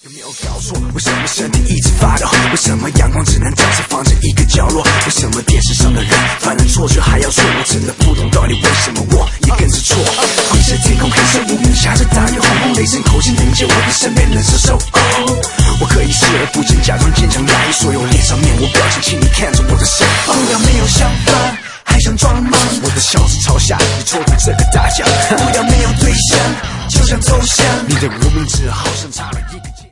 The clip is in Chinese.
没有搞错，为什么身体一直发抖？为什么阳光只能照射放在一个角落？为什么电视上的人犯了错就还要说？我真的不懂到底为什么我也跟着错。灰色天空，黑色乌云，下着大雨，轰轰雷声口气凝结我的身边人伸手。我可以视而不见，假装坚强压抑所有脸上面无表情，请你看着我的手。不要没有想法，还想装忙。我的笑是朝下，你错过这个大奖。不要没有对象，就想走向你的无名指，好像。